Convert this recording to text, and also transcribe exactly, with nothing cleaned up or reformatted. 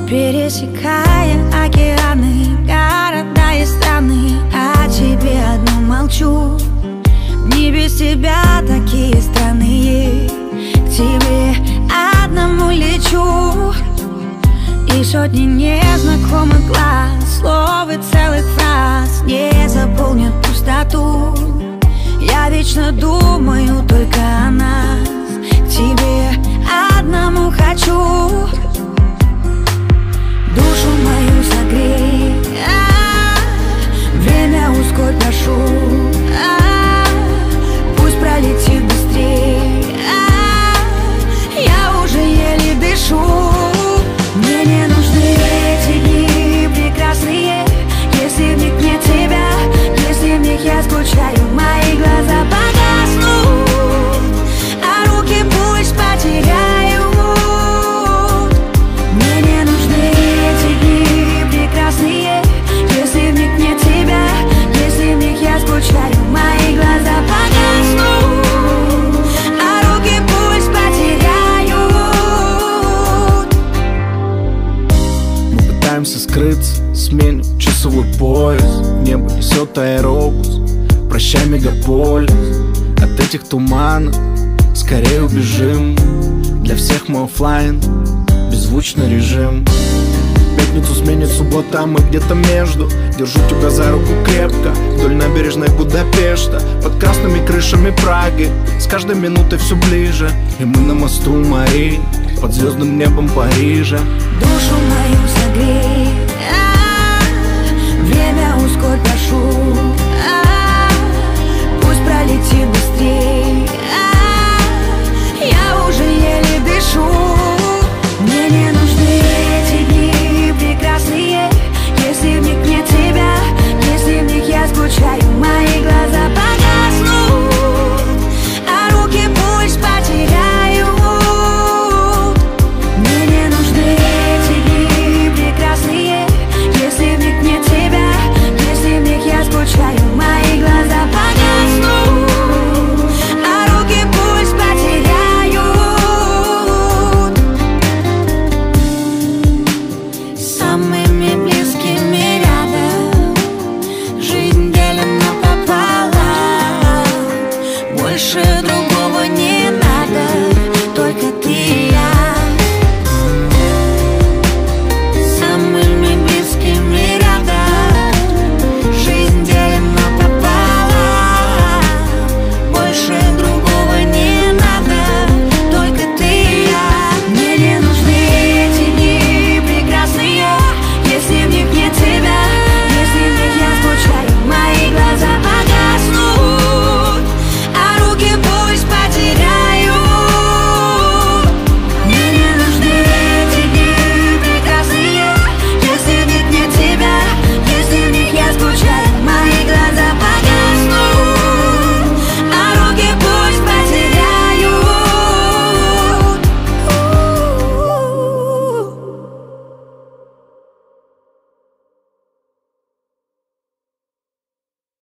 Пересекая океаны, города и страны, о тебе одну молчу. Не без тебя такие странные, к тебе одному лечу. И сотни незнакомых глаз, слов и целых фраз не заполнят пустоту. Я вечно думаю только о нас, к тебе одному хочу. Душу мою согрей, а, время ускорь, прошу, а, пусть пролетит быстрей, а, я уже еле дышу. Мне не нужны эти дни прекрасные, если в них нет тебя, если в них я скучаю, мои глаза погаснут, а руки пусть потеряют. Мне не нужны эти дни прекрасные, если в них нет тебя, если в них я скучаю, мои глаза погаснут, а руки пусть потеряют. Мы пытаемся скрыться, сменим часовой пояс, небо несет аэробус, прощай мегаполис. От этих туманов скорее убежим, для всех мы оффлайн, беззвучный режим. Пятницу сменит суббота, мы где-то между. Держу тебя за руку крепко, вдоль набережной Будапешта, под красными крышами Праги, с каждой минутой все ближе. И мы на мосту Мари, под звездным небом Парижа. Душу мою согрей, а, время ускорь, прошу, а, пусть пролетит